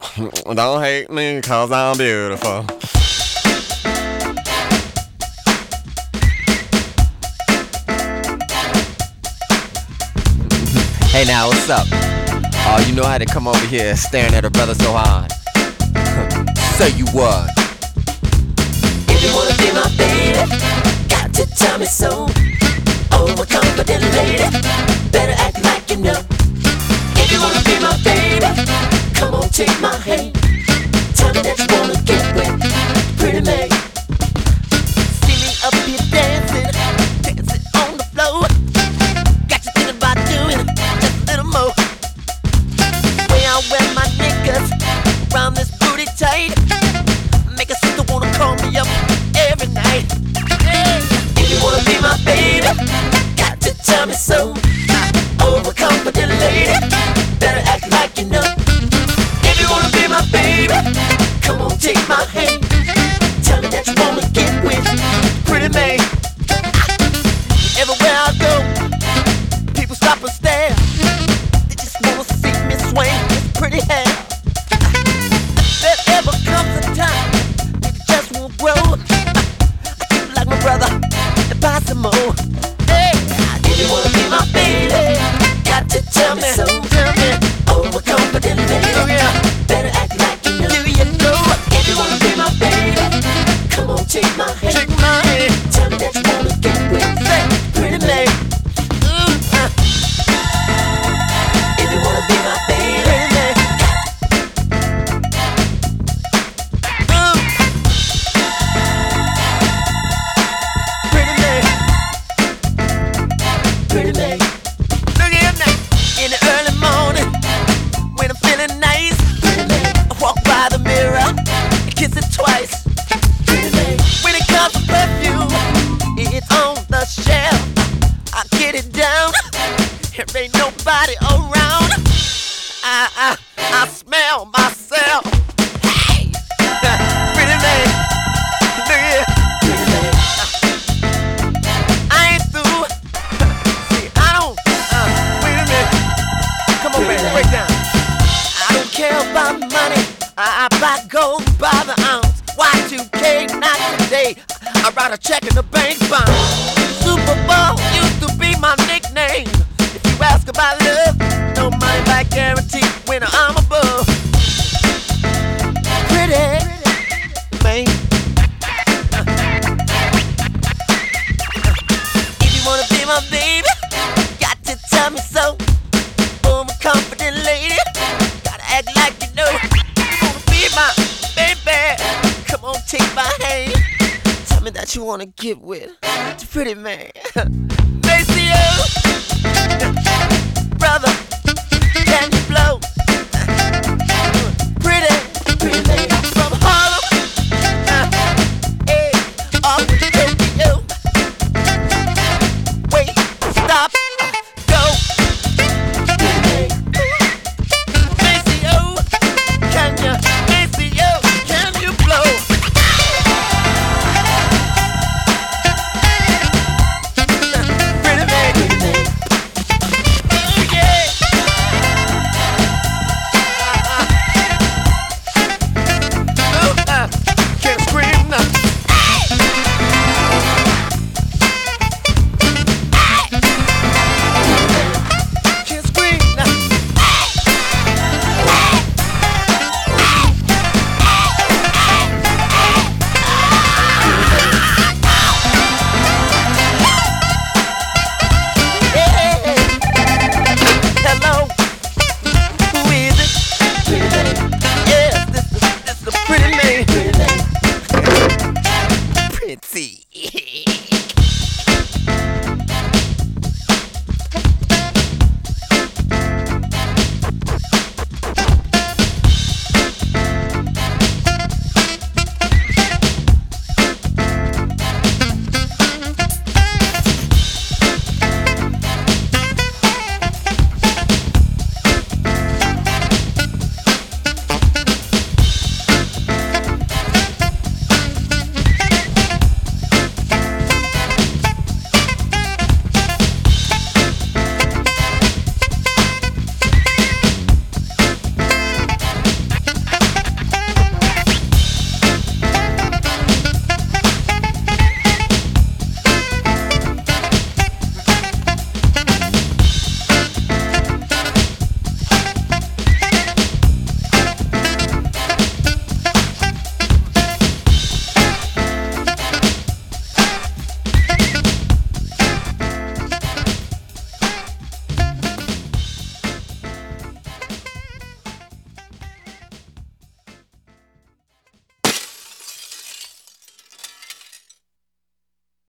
Don't hate me cause I'm beautiful. Hey now, what's up? Oh, you know how to come over here staring at a brother so hard. Say you what? If you wanna be my baby, got to tell me so. Overconfident lady, better act like you know. If you wanna be my baby, come on, take my hand. Tell me that you wanna get with pretty May. See me up here dancing, dancing on the floor. Got you thinking about doing just a little more. Way I wear my knickers around this booty tight, make a sister wanna call me up every night. Hey. If you wanna be my baby, got to tell me so. Overconfident lady, better act like you know. If you wanna be my baby, come on, take my hand. Tell me that you wanna get with pretty May. Everywhere I go, people stop and stare. They just wanna see me swing this pretty hair. There ever comes a time it just won't grow. I keep like my brother and buy some more. Hey, if you wanna be my baby, got to tell me so. Tell me, overconfident lady, oh yeah, better act like you know. Do you know? If you wanna be my baby, come on, take my hand. Take my hand. Tell me that you wanna get with pretty May. If you wanna be my baby, pretty May, pretty May. Look at now, in the early morning, when I'm feeling nice, I walk by the mirror and kiss it twice. When it comes to perfume, it's on the shelf. I get it down, there ain't nobody around. I smell myself. Hey, pretty man, look here. I ain't through. See, I don't. Wait a minute. Come on, man, break down. I don't care about money. I buy gold by the ounce. Y2K, not today. I write a check in the bank bounce. Super Bowl used to be my nickname. If you ask about love, no money back guarantee when I'm above. Pretty man. If you wanna be my baby, got to tell me so. Overconfident lady, gotta act like you know. You wanna be my baby, come on, take my hand. Tell me that you wanna get with the pretty man. Maceo, brother, can you blow?